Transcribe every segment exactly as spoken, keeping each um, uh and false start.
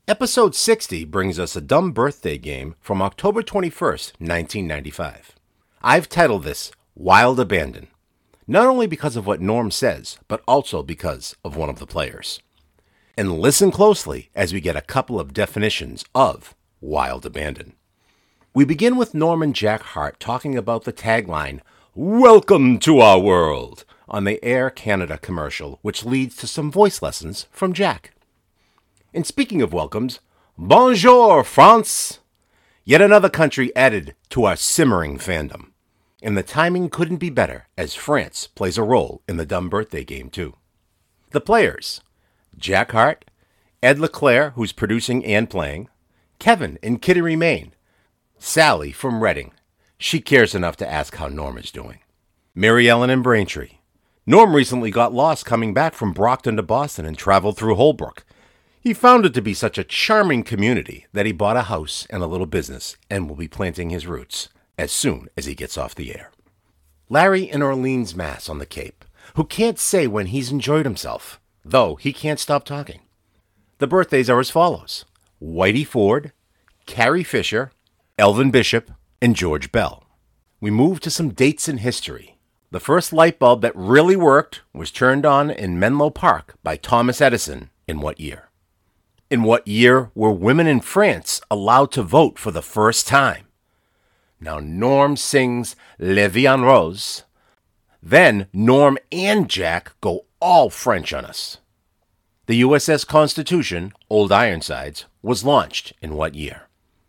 Episode sixty brings us a dumb birthday game from October twenty-first, nineteen ninety-five. I've titled this Wild Abandon, not only because of what Norm says, but also because of one of the players. And listen closely as we get a couple of definitions of Wild Abandon. We begin with Norm and Jack Hart talking about the tagline, "Welcome to our world," on the Air Canada commercial, which leads to some voice lessons from Jack. And speaking of welcomes, bonjour, France! Yet another country added to our simmering fandom. And the timing couldn't be better, as France plays a role in the dumb birthday game, too. The players: Jack Hart, Ed LeClaire, who's producing and playing, Kevin in Kittery, Maine, Sally from Reading. She cares enough to ask how Norm is doing. Mary Ellen in Braintree. Norm recently got lost coming back from Brockton to Boston and traveled through Holbrook. He found it to be such a charming community that he bought a house and a little business and will be planting his roots as soon as he gets off the air. Larry in Orleans, Mass. On the Cape, who can't say when he's enjoyed himself, though he can't stop talking. The birthdays are as follows: Whitey Ford, Carrie Fisher, Elvin Bishop, and George Bell. We move to some dates in history. The first light bulb that really worked was turned on in Menlo Park by Thomas Edison in what year? In what year were women in France allowed to vote for the first time? Now Norm sings La Vie en Rose. Then Norm and Jack go all French on us. The U S S Constitution, Old Ironsides, was launched in what year?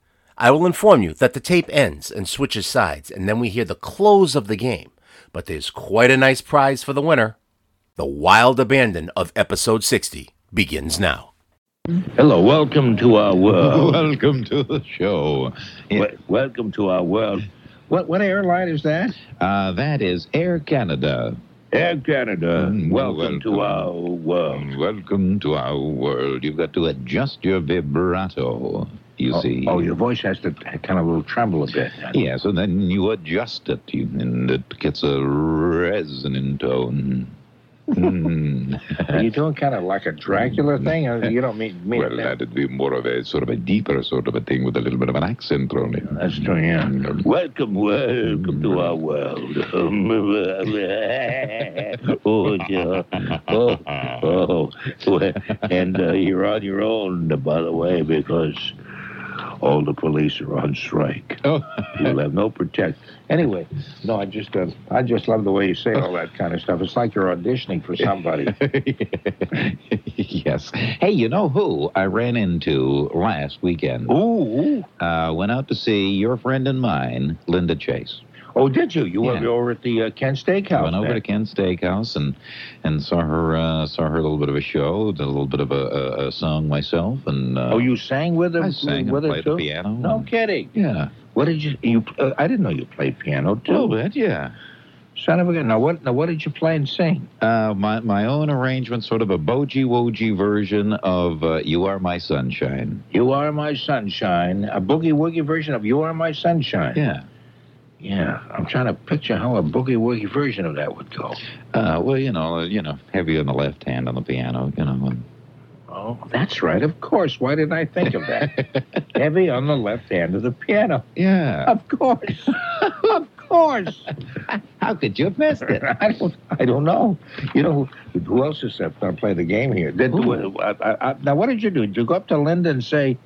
I will inform you that the tape ends and switches sides, and then we hear the close of the game. But there's quite a nice prize for the winner. The Wild Abandon of Episode sixty begins now. Hello, welcome to our world. Welcome to the show. Wel- welcome to our world. What what airline is that? Uh, that is Air Canada. Air Canada. Mm, welcome, welcome. to our world. Welcome to our world. You've got to adjust your vibrato, you oh, see. Oh, your voice has to kind of a little tremble a bit. Yes, and then you adjust it, you, and it gets a resonant tone. Mm. Are you doing kind of like a Dracula thing? Or you don't mean me? Well, that'd be more of a sort of a deeper sort of a thing with a little bit of an accent thrown in. That's true, yeah. Welcome, welcome to our world. oh, yeah. oh, oh. And uh, you're on your own, by the way, because all the police are on strike. Oh. You'll have no protect. Anyway, no, I just uh, I just love the way you say all that kind of stuff. It's like you're auditioning for somebody. Yes. Hey, you know who I ran into last weekend? Ooh. Uh, went out to see your friend and mine, Linda Chase. Oh, did you? You Yeah. were over at the uh, Ken Steakhouse. Went over then. to Ken's Steakhouse and and saw her uh, saw her a little bit of a show, did a little bit of a, a, a song myself, and uh, Oh, you sang with her? I sang with and her played too? the piano. No and- kidding. Yeah, What did you? You? Uh, I didn't know you played piano a little too. bit. Yeah. Son of a gun. Now what? Now what did you play and sing? Uh, my my own arrangement, sort of a bogie wogie version of uh, "You Are My Sunshine." You Are My Sunshine. A boogie woogie version of You Are My Sunshine. Yeah. Yeah. I'm trying to picture how a boogie woogie version of that would go. Uh, well, you know, uh, you know, heavy on the left hand on the piano, you know. And... Oh, that's right. Of course. Why didn't I think of that? Heavy on the left hand of the piano. Yeah. Of course. Of course. How could you have missed it? I don't. I don't know. You know who, who else is going to play the game here? Did, Who? I, I, I, now, what did you do? Did you go up to Linda and say,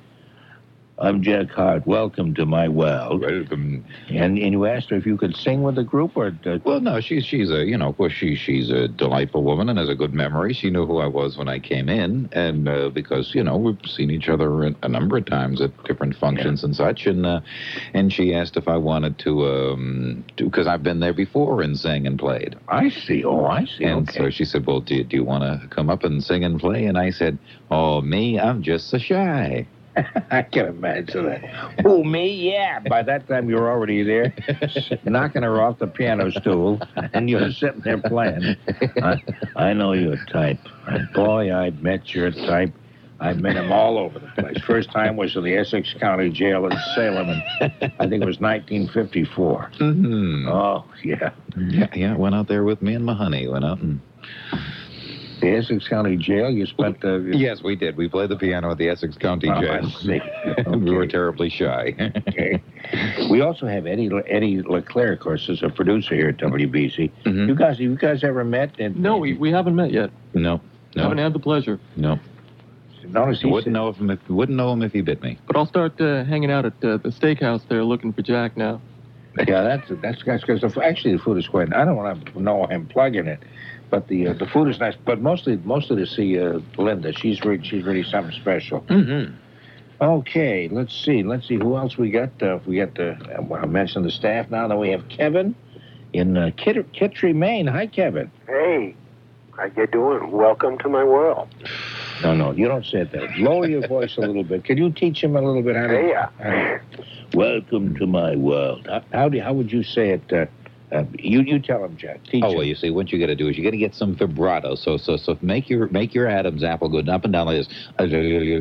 "I'm Jack Hart. Welcome to my world"? Welcome. And and you asked her if you could sing with the group, or uh, Well, no, she's she's a you know, of course she she's a delightful woman and has a good memory. She knew who I was when I came in, and uh, because you know we've seen each other a, a number of times at different functions Yeah. and such, and uh, and she asked if I wanted to um because I've been there before and sang and played, I see. Oh, I see. and okay. so she said, well, do you, do you want to come up and sing and play? And I said, oh, me, I'm just so shy. I can imagine that. Oh, me? Yeah. By that time, you're already there, knocking her off the piano stool, and you're sitting there playing. I, I know your type. And boy, I met your type. I met him all over the place. First time was in the Essex County Jail in Salem, and I think it was nineteen fifty-four. Mm-hmm. Oh, yeah. Yeah, yeah, went out there with me and my honey. Went out and The Essex County Jail, you spent... Uh, Yes, we did. We played the piano at the Essex County Oh, Jail. I see. And we were Okay. terribly shy. Okay. We also have Eddie Eddie Leclerc, of course, is a producer here at W B C. Mhm. You guys, you guys ever met? And, No, we, we haven't met yet. No, Haven't no, had the pleasure. no. Notice You he wouldn't said- know if him if wouldn't know him if he bit me. But I'll start uh, hanging out at uh, the steakhouse there looking for Jack now. Yeah, that's that's that's because the, actually the food is quite. I don't want to know him plugging it, but the uh, the food is nice. But mostly mostly to see uh, Linda. She's really she's really something special. Mm-hmm. Okay, let's see. Let's see who else we got. Uh, we got the. Uh, well, I mentioned the staff now. Then we have Kevin in uh, Kit- Kittry, Maine. Hi, Kevin. Hey, how you doing? Welcome to my world. No, no, you don't say that. Lower your voice a little bit. Can you teach him a little bit how to? Yeah. how to- Welcome to my world. How, how do how would you say it? Uh, uh, you you tell him, Jack. Teach Oh him. well, you see, what you got to do is you got to get some vibrato. So so so make your make your Adam's apple go up and down like this. And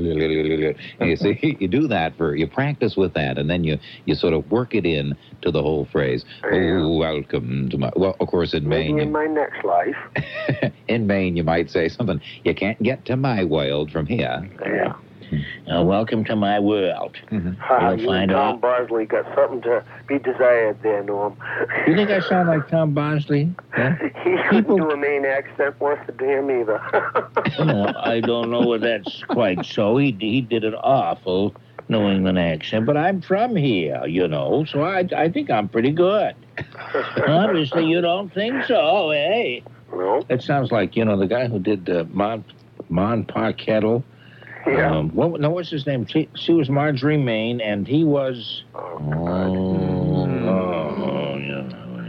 you see, you do that for you practice with that, and then you you sort of work it in to the whole phrase. Oh, welcome to my. Well, of course, in Maybe Maine, in my next life. you, in Maine, you might say something. You can't get to my world from here. Yeah. Uh, welcome to my world. Ha, You'll you find and Tom out. Bosley got something to be desired there, Norm. You think I sound like Tom Bosley? Yeah? He couldn't People- do a Maine accent worth a damn either. No, I don't know whether that's quite so. He he did an awful New England accent, but I'm from here, you know, so I I think I'm pretty good. Obviously, you don't think so, eh? No? It sounds like, you know, the guy who did uh, Mon Mon Pa Kettle. Yeah. Um, what, no, what's his name? She, she was Marjorie Main, and he was. Oh, Oh, yeah.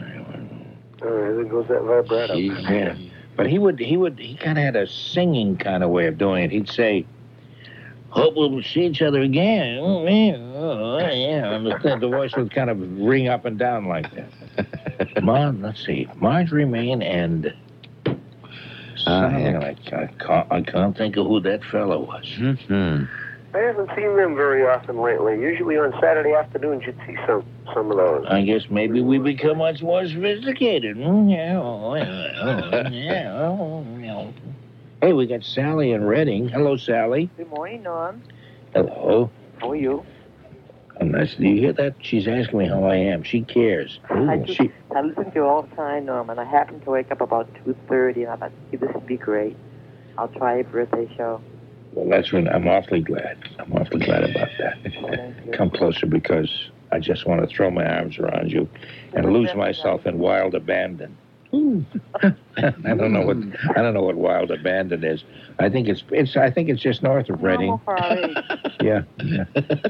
oh, there goes that vibrato. Yeah. But he would, he would, he kind of had a singing kind of way of doing it. He'd say, "Hope we'll see each other again." Oh, yeah, oh, yeah. And the, the voice would kind of ring up and down like that. Mon, let's see, Marjorie Main and something yeah. like I can't, I can't think of who that fellow was. Mm-hmm. I haven't seen them very often lately. Usually on Saturday afternoons you'd see some some of those. I guess maybe we become much more sophisticated. Mm, yeah, oh, yeah, oh, yeah, oh, yeah. Hey, we got Sally in Reading. Hello, Sally. Good morning, Norm. Hello. How are you? Oh, nice. Do you hear that? She's asking me how I am. She cares. I, Ooh, do, she, I listen to you all the time, Norm, and I happened to wake up about two thirty, and I thought, "Gee, this would be great. I'll try a birthday show." well, that's when I'm awfully glad. I'm awfully glad about that. Thank you. Come closer because I just want to throw my arms around you and lose myself in wild abandon. Ooh. I don't know what I don't know what wild abandon is. I think it's it's I think it's just north of Reading. Normal for our age. Yeah, yeah.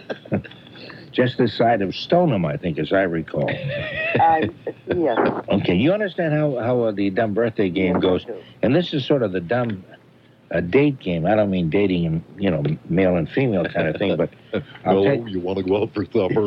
Just this side of Stoneham, I think, as I recall. Uh, yes. Okay, you understand how how uh, the dumb birthday game Yes, goes, I do. and this is sort of the dumb uh, date game. I don't mean dating and you know male and female kind of thing, but I'll take. you want to go out for supper?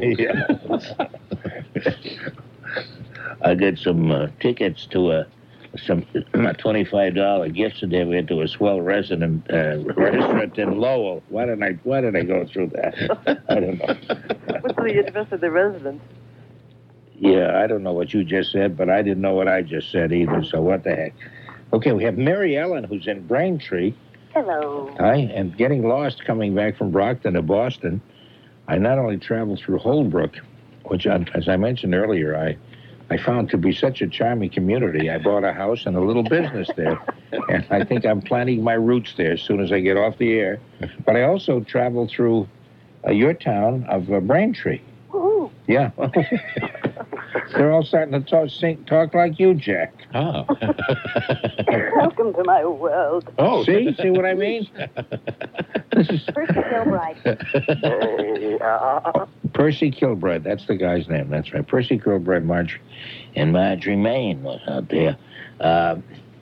Yeah. I got some uh, tickets to a some a twenty-five dollar gift certificate to a swell resident uh, restaurant in Lowell. Why did I Why did I go through that? I don't know. What's the interest of the residents? Yeah, I don't know what you just said, but I didn't know what I just said either. So what the heck? Okay, we have Mary Ellen, who's in Braintree. Hello. Hi, and getting lost coming back from Brockton to Boston. I not only traveled through Holbrook, which, I, as I mentioned earlier, I, I found to be such a charming community. I bought a house and a little business there, and I think I'm planting my roots there as soon as I get off the air. But I also traveled through uh, your town of uh, Braintree. Woohoo. Yeah. They're all starting to talk, sing, talk like you, Jack. Oh. Welcome to my world. Oh. See? See what I mean? This is Percy Kilbride. Uh, Percy Kilbride. That's the guy's name. That's right. Percy Kilbride, Marge, and Marjorie Main was out there. Uh,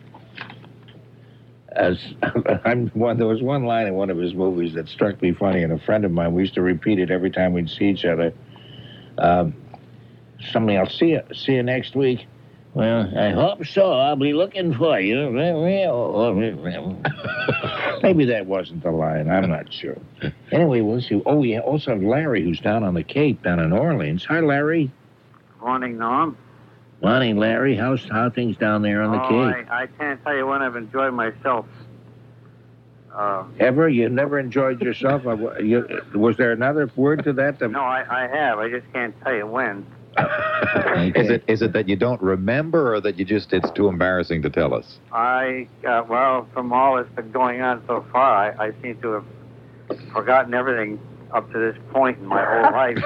as I'm one, there was one line in one of his movies that struck me funny, and a friend of mine, we used to repeat it every time we'd see each other. Um, somebody, I'll see you. See you next week. Well, I hope so. I'll be looking for you. Maybe that wasn't the line. I'm not sure. Anyway, we'll see. Oh, we also have Larry, who's down on the Cape, down in Orleans. Hi, Larry. Morning, Norm. Morning, Larry. How's how things down there on the oh, Cape? I, I can't tell you when I've enjoyed myself. Uh, Ever? You never enjoyed yourself? Uh, you, was there another word to that? no, I, I have. I just can't tell you when. Is it is it that you don't remember, or that you just it's too embarrassing to tell us? I, uh, well, from all that's been going on so far, I, I seem to have forgotten everything up to this point in my whole life.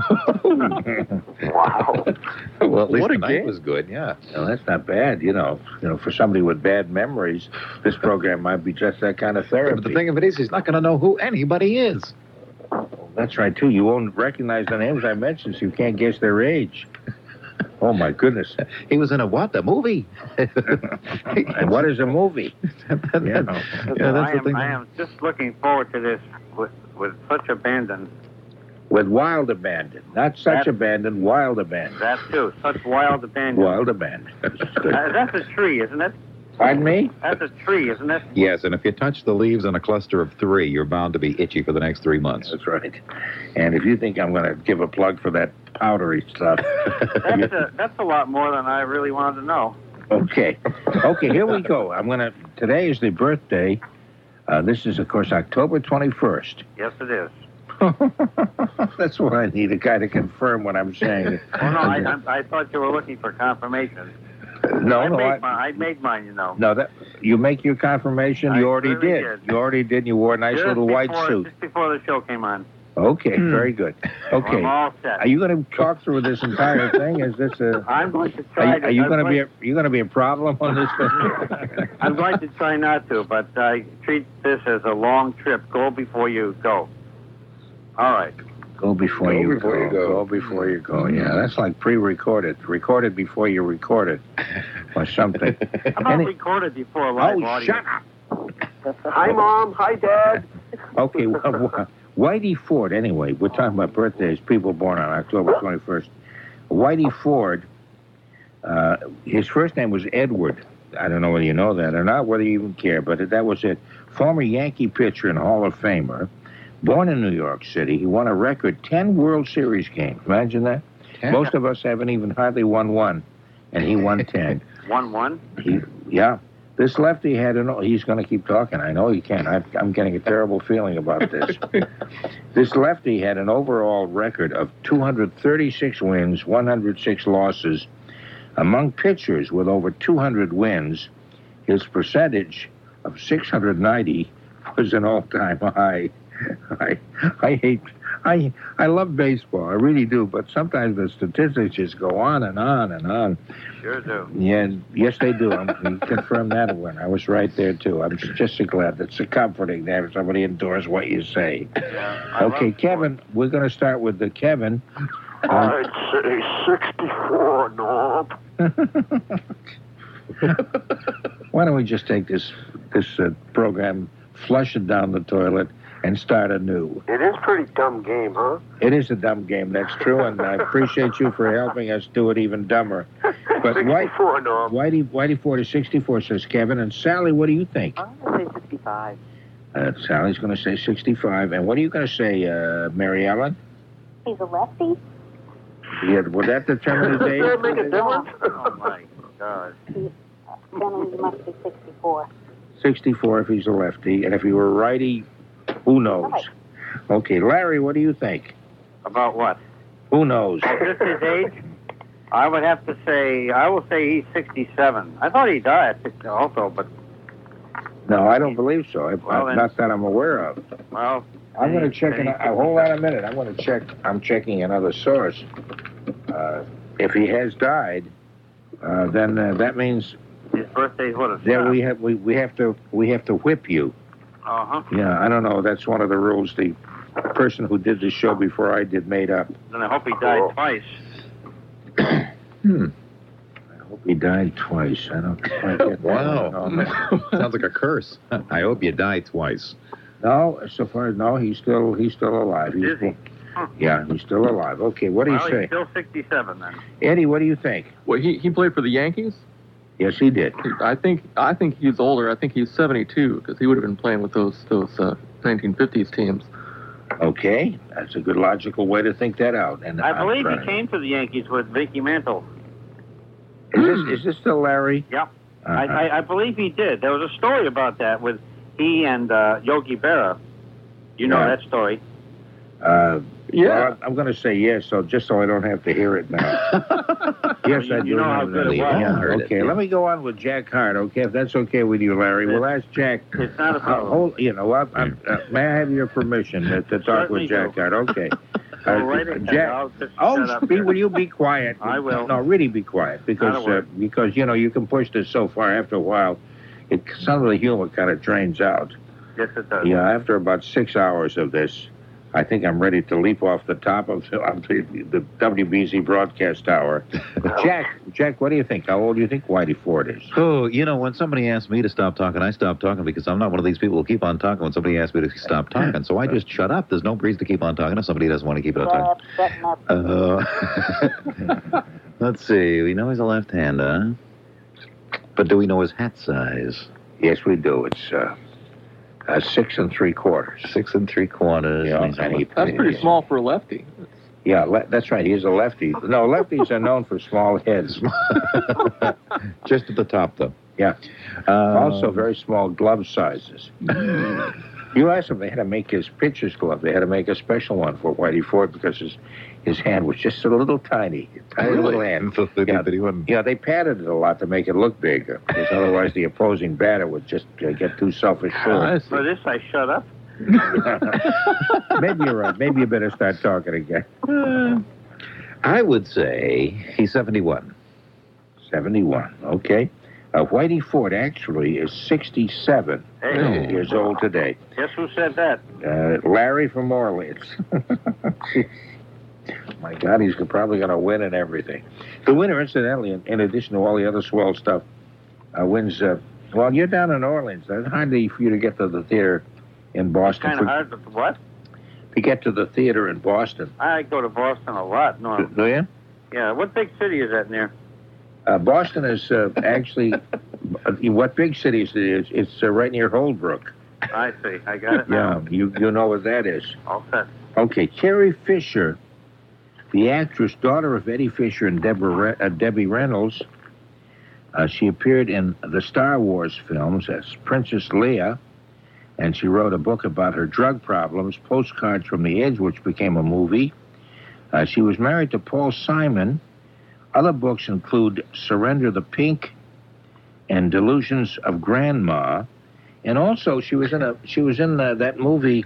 Wow. Well, at least What a the night game. was good. Yeah. Well, that's not bad. You know, you know, for somebody with bad memories, this program might be just that kind of therapy. But the thing of it is, he's not going to know who anybody is. That's right, too. You won't recognize the names I mentioned, so you can't guess their age. Oh, my goodness. He was in a what? A movie? And what is a movie? yeah, You know. yeah, that's I, the am, thing. I am just looking forward to this with, with such abandon. With wild abandon. Not such That- abandon, wild abandon. That, too. Such wild abandon. Wild abandon. Uh, that's a tree, isn't it? Pardon me? That's a tree, isn't it? Yes, and if you touch the leaves on a cluster of three, you're bound to be itchy for the next three months. That's right. And if you think I'm going to give a plug for that powdery stuff. That's a, that's a lot more than I really wanted to know. Okay. Okay, here we go. I'm going to, today is the birthday. Uh, this is, of course, October twenty-first. Yes, it is. That's what I need to kind of confirm what I'm saying. Oh, no, I, I, I thought you were looking for confirmation. No, I no, made I, mine, I made mine, you know. no. That you make your confirmation. I You already really did. did. You already did. You wore a nice Just little white before- suit. Just before the show came on. Okay, very good. Okay, I'm all set. are you going to talk through this entire thing? Is this a? I'm going to Are try you, to. are you I'm going to be? going- A, are you going to be a problem on this thing? I'm going to try not to, but I treat this as a long trip. Go before you go. All right. Go before, Go you, before go. you go. Go before you go. Yeah, that's like pre-recorded. Recorded before you record it, or something. How about Any- recorded before a live oh, audience? shut up! Hi, Mom. Hi, Dad. Okay, well, well, Whitey Ford. Anyway, we're talking about birthdays. People born on October twenty-first. Whitey Ford. Uh, his first name was Edward. I don't know whether you know that or not, whether you even care, but that was it. Former Yankee pitcher and Hall of Famer. Born in New York City, he won a record ten World Series games. Imagine that. Most of us haven't even hardly won one, and he won ten. One one. He, yeah. This lefty had an. He's going to keep talking. I know he can. I, I'm getting a terrible feeling about this. This lefty had an overall record of two hundred thirty-six wins, one hundred six losses. Among pitchers with over two hundred wins, his percentage of six hundred ninety was an all-time high. I, I hate, I, I love baseball. I really do. But sometimes the statistics just go on and on and on. Sure do. Yeah, yes, they do. I'm, you confirm that one. I was right there too. I'm just so glad. It's so comforting to have somebody endorse what you say. Yeah, I Okay, love Kevin. We're going to start with the Kevin. I'd say sixty-four, Norm. Why don't we just take this this uh, program, flush it down the toilet, and start anew? It is a pretty dumb game, huh? It is a dumb game, that's true, and I appreciate you for helping us do it even dumber. But White, sixty-four, Norm. Whitey, Whitey Ford is sixty-four, says Kevin. And Sally, what do you think? I'm going to say sixty-five. Uh, Sally's going to say sixty-five. And what are you going to say, uh, Mary Ellen? He's a lefty. Yeah, would that determine his Does age? that make a difference? Oh my God. He, uh, then he must be sixty-four. sixty-four if he's a lefty. And if he were righty, who knows? Right. Okay, Larry, what do you think? About what? Who knows? Just his age? I would have to say, I will say he's sixty-seven. I thought he died also, but, No, I don't believe so. I, Well, then- not that I'm aware of. well, I'm going to Hey, check. An, hey. uh, hold on a minute. I'm going to check. I'm checking another source. Uh, if he has died, uh, then uh, that means his birthday's what, a that we have we, we have to we have to whip you. Uh-huh. Yeah, I don't know. That's one of the rules the person who did the show before I did made up. Then I hope he died twice. Hmm. I hope he died twice. I don't quite get that. Wow. No, no. Sounds like a curse. I hope you die twice. No, so far, no, he's still he's still alive. He's Is he? still- Yeah, he's still alive. Okay, what do you Well, say? he's still sixty-seven then. Eddie, what do you think? Well, he, he played for the Yankees. Yes, he did. I think I think he's older. I think he's seventy-two because he would have been playing with those those uh, nineteen fifties teams. Okay, that's a good logical way to think that out. And I I'm believe trying he to- came to the Yankees with Vicky Mantle. Is this is this still Larry? Yep. Uh-huh. I, I, I believe he did. There was a story about that with he and uh, Yogi Berra. You know Yeah. that story. Uh, Yeah. well, I'm going to say yes, so just so I don't have to hear it now. Yes, You- I you do know how remember good that. it was. Yeah, Heard it, okay, yeah. let me go on with Jack Hart, okay, if that's okay with you, Larry. We'll ask Jack. It's not a Uh, problem. hold, you know, I, I'm, uh, may I have your permission to, to talk Certainly with Jack do. Hart? Okay. Go Uh, right ahead. Jack, I'll just oh, shut up be, here. will you be quiet? I will. No, really be quiet, because Not a uh, word. because you know you can push this so far. After a while, it some of the humor kind of drains out. Yes, it does. Yeah, after about six hours of this, I think I'm ready to leap off the top of the, of the, the W B Z broadcast tower. Jack, Jack, what do you think? How old do you think Whitey Ford is? Oh, you know, when somebody asks me to stop talking, I stop talking because I'm not one of these people who keep on talking when somebody asks me to stop talking. So I just shut up. There's no reason to keep on talking if somebody doesn't want to keep it on talking. Uh, let's see. We know he's a left-hander. But do we know his hat size? Yes, we do. It's uh, uh, six and three quarters. Six and three quarters. Yeah, and he's a and he- left- That's pretty small for a lefty. Yeah, le- that's right. He's a lefty. No, lefties are known for small heads. Just at the top, though. Yeah. Um, Also, very small glove sizes. You asked him, they had to make his pitcher's glove. They had to make a special one for Whitey Ford because his his hand was just a little tiny, tiny Really? little hand. So they Yeah. did- he wouldn't- Yeah, they padded it a lot to make it look big, because otherwise the opposing batter would just uh, get too self-assured. For this, I shut up. Maybe you're right. Maybe you better start talking again. I would say he's seventy-one. seventy-one, okay. Uh, Whitey Ford actually is sixty-seven Hey, years old today. guess who said that? Uh, Larry from Orleans. My God, he's probably going to win and everything. The winner, incidentally, in, in addition to all the other swell stuff, uh, wins. Uh, well, you're down in Orleans. It's hardly for you to get to the theater in It's Boston. kind of For- hard, but what? To get to the theater in Boston. I go to Boston a lot. No, Do you? yeah. What big city is that near? Uh, Boston is uh, actually, uh, what big city is it? Is? It's uh, right near Holbrook. I see. I got it Yeah, now. you you know what that is. All set. Okay, Carrie Fisher, the actress, daughter of Eddie Fisher and Deborah Re- uh, Debbie Reynolds. Uh, she appeared in the Star Wars films as Princess Leia, and she wrote a book about her drug problems, Postcards from the Edge, which became a movie. Uh, she was married to Paul Simon. Other books include Surrender the Pink and Delusions of Grandma. And also, she was in a she was in uh, that movie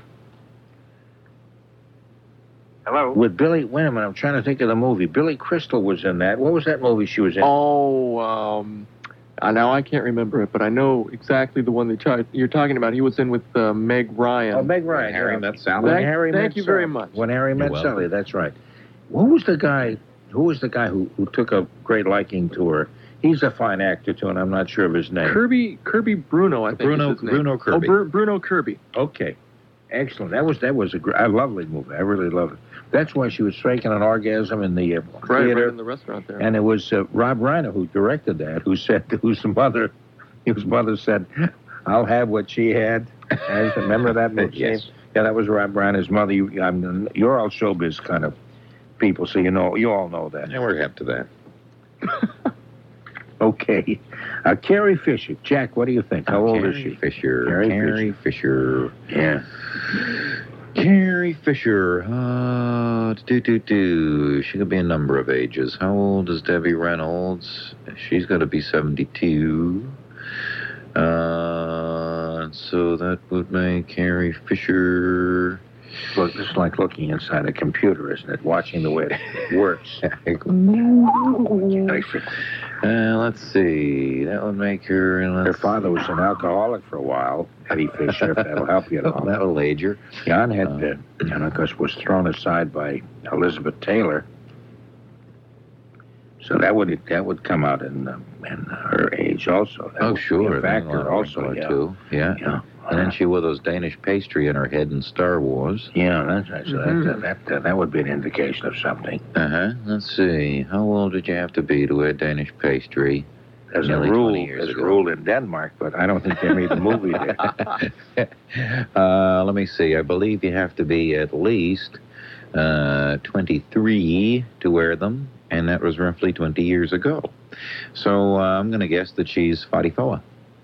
Hello. with Billy. Wait a minute, I'm trying to think of the movie. Billy Crystal was in that. What was that movie she was in? Oh, um, uh, now I can't remember it, but I know exactly the one that you- you're talking about. He was in with uh, Meg Ryan. Oh, Meg Ryan. Harry yeah. met Sally. When Thank- Harry thank met you very Sally. much. When Harry met welcome. Sally, that's right. Who was the guy? Who was the guy who, who took a great liking to her? He's a fine actor too, and I'm not sure of his name. Kirby Kirby Bruno, I think Bruno- is his name. Bruno Kirby. Oh, Bru- Bruno Kirby. Okay, excellent. That was that was a, gr- a lovely movie. I really loved it. That's why she was faking an orgasm in the uh, Right, theater. right in the restaurant there. And it was uh, Rob Reiner who directed that, who said, whose mother, whose mother said, "I'll have what she had." And remember that movie? Yes. Yeah, that was Rob Reiner's mother. You, I'm, you're all showbiz kind of people, so you know, you all know that. And we're hip to that. Okay, uh, Carrie Fisher. Jack, what do you think? How old is Carrie she? Fisher. Carrie Carrie Fisher. Yeah. Carrie Fisher. Uh, do do do. She could be a number of ages. How old is Debbie Reynolds? She's got to be seventy-two. Uh, so that would make Carrie Fisher. Look, it's like looking inside a computer, isn't it? Watching the way it works. Uh, let's see. That would make her. Her Let's father was an alcoholic for a while, Eddie Fisher, if that'll help you at all. that will age her. John had, uh, and of course, was thrown aside by Elizabeth Taylor. So that would that would come out in um, in her age also. That Oh, would be sure. a factor also. Yeah. Too. Yeah. Yeah. And then she wore those Danish pastry in her head in Star Wars. Yeah, that's right. So Mhm. that that, that would be an indication of something. Uh huh. Let's see. How old did you have to be to wear Danish pastry? There's a Nearly rule. twenty years There's a ago. rule in Denmark, but I don't think they made the movie there. uh, let me see. I believe you have to be at least uh, twenty-three to wear them, and that was roughly twenty years ago. So uh, I'm going to guess that she's forty-four.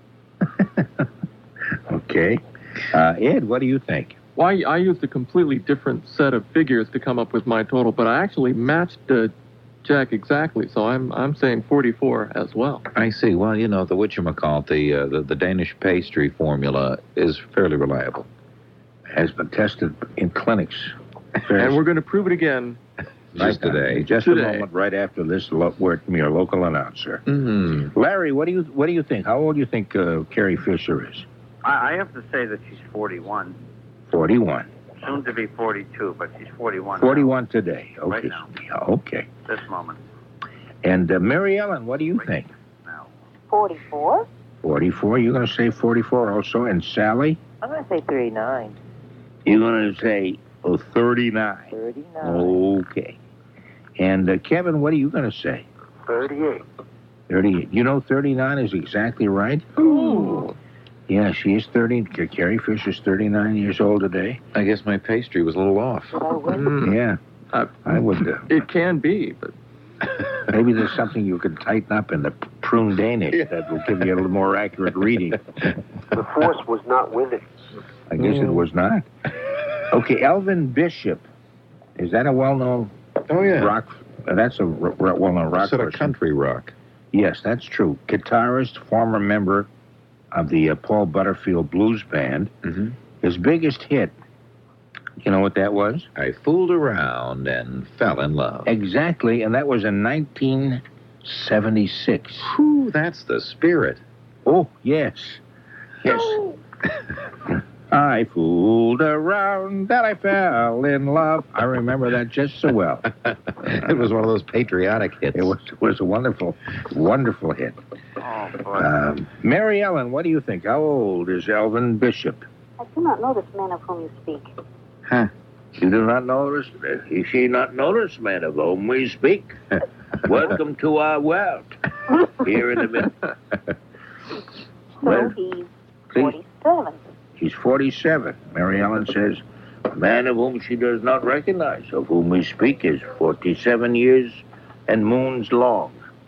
Okay. Uh, Ed, what do you think? Well, I, I used a completely different set of figures to come up with my total, but I actually matched uh, Jack exactly, so I'm I'm saying forty-four as well. I see. Well, you know, the whatchamacallit, the, uh, the, the Danish pastry formula is fairly reliable. Has been tested in clinics. And we're going to prove it again. Just today. Just Today. a moment, right after this lo- word from your local announcer. Mm-hmm. Larry, what do you what do you think? How old do you think uh, Carrie Fisher is? I, I have to say that she's forty-one. forty-one. Soon to be forty-two, but she's forty-one. forty-one today. Okay. Right now. Yeah, okay. This moment. And uh, Mary Ellen, what do you think? Now. forty-four? forty-four. You're going to say forty-four also. And Sally? I'm going to say thirty-nine. You're going to say oh, thirty-nine. thirty-nine. Okay. And uh, Kevin, what are you going to say? thirty-eight. thirty-eight. You know thirty-nine is exactly right? Ooh. Yeah, she is thirty. Carrie Fisher's thirty-nine years old today. I guess my pastry was a little off. Did I win? Mm. Yeah. Uh, I would. Uh, It can be, but maybe there's something you could tighten up in the prune Danish that will give you a little more accurate reading. The force was not with it. I guess it was not. Okay, Elvin Bishop. Is that a well-known Oh, yeah. rock? Uh, that's a r- r- well-known rock Sort of person. country rock. Yes, that's true. Guitarist, former member of the uh, Paul Butterfield Blues Band. Mm-hmm. His biggest hit, you know what that was? I fooled around and fell in love. Exactly, and that was in nineteen seventy-six. Whew, that's the spirit. Oh, yes. Yes. I fooled around and I fell in love. I remember that just so well. It was one of those patriotic hits. It was was a wonderful, wonderful hit. Oh, boy. Um, Mary Ellen, what do you think? How old is Elvin Bishop? I do not know this man of whom you speak. Huh? You do not notice? You see not notice, man, of whom we speak. Welcome to our world. Here in the middle. So Well, he's see? forty-seven. He's forty-seven. Mary Ellen says, a man of whom she does not recognize, of whom we speak, is forty-seven years and moons long.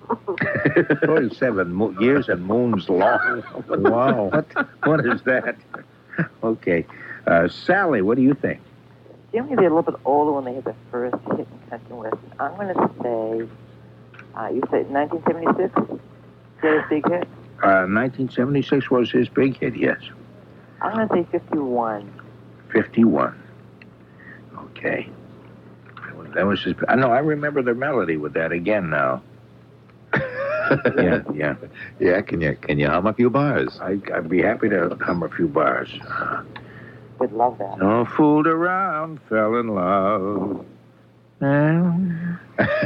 forty-seven mo- years and moons long. Wow. What, what is that? Okay. Uh, Sally, what do you think? Generally, they're a little bit older when they hit their first hit in country and western. I'm going to say, uh, you said nineteen seventy-six? Is that a big hit? Uh, nineteen seventy-six was his big hit, yes. I'm going to say fifty-one. fifty-one. Okay. That was his... I know, I remember the melody with that again now. yeah, yeah. Yeah, can you can you hum a few bars? I, I'd be happy to hum a few bars. Uh, Would love that. oh, fooled around, fell in love. Um,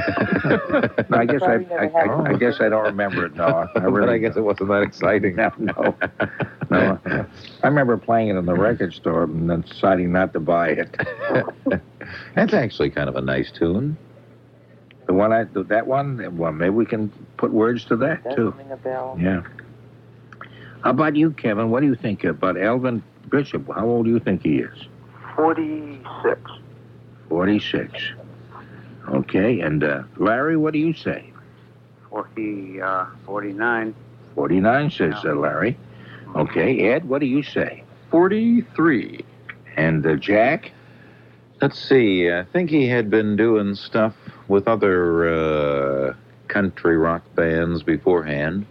no, I guess I, I, I, I guess I don't remember it. No, I But really. I guess it wasn't that exciting. No, no, no. I remember playing it in the record store and then deciding not to buy it. That's actually kind of a nice tune. The one I, that one. Well, maybe we can put words to that Does too. ring a bell. Yeah. How about you, Kevin? What do you think about Elvin Bishop? How old do you think he is? forty-six. Forty-six. Okay, and uh, Larry, what do you say? Forty, uh, forty-nine. Forty-nine, says uh, Larry. Okay, Ed, what do you say? forty-three. And uh, Jack? Let's see. I think he had been doing stuff with other uh, country rock bands beforehand.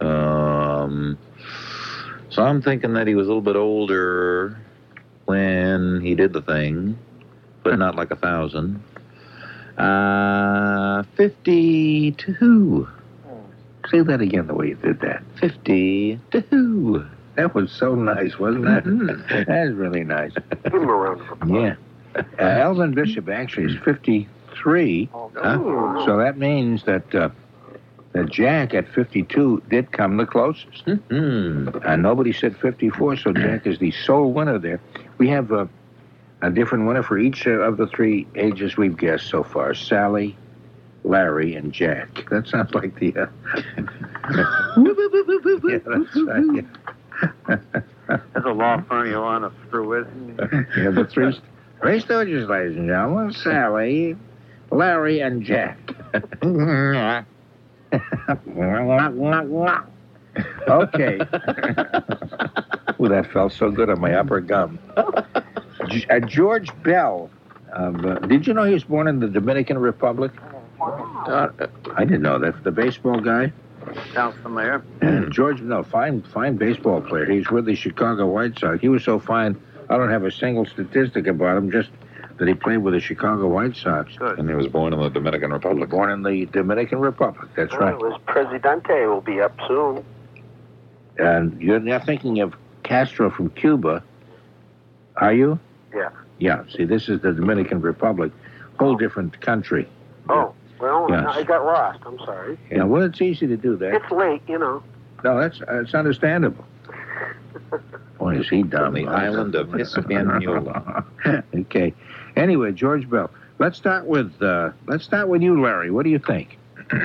Um, so I'm thinking that he was a little bit older when he did the thing, but not like a thousand. Uh, fifty-two. Say that again, the way you did that. fifty-two. That was so nice, wasn't that? That is really nice. Give him a round of applause. Yeah. Uh, Elvin Bishop actually is fifty-three, Huh? so that means that uh, that Jack at fifty-two did come the closest. Hmm. Uh, nobody said fifty-four, so Jack is the sole winner there. We have uh, a different winner for each uh, of the three ages we've guessed so far. Sally, Larry, and Jack. That sounds like the... Uh... yeah, that's right. Yeah. There's a law firm you want to screw with. Yeah, the three, three Stooges, ladies and gentlemen. Sally, Larry, and Jack. Okay. Ooh, that felt so good on my upper gum. G- uh, George Bell. Um, uh, did you know he was born in the Dominican Republic? Uh, I didn't know that. The baseball guy? Sounds familiar. George, no, fine, fine baseball player. He's with the Chicago White Sox. He was so fine, I don't have a single statistic about him, just that he played with the Chicago White Sox. Good. And he was born in the Dominican Republic. Born in the Dominican Republic, that's right. Well, his Presidente will be up soon. And you're not thinking of Castro from Cuba, are you? Yeah. Yeah, see, this is the Dominican Republic, whole different country. Oh, well, Yes. I got lost. I'm sorry. Yeah, well, it's easy to do that. It's late, you know. No, that's that's understandable. Boy, is he dumb. On the island of Hispaniola. Okay. Anyway, George Bell. Let's start with uh, let's start with you, Larry. What do you think?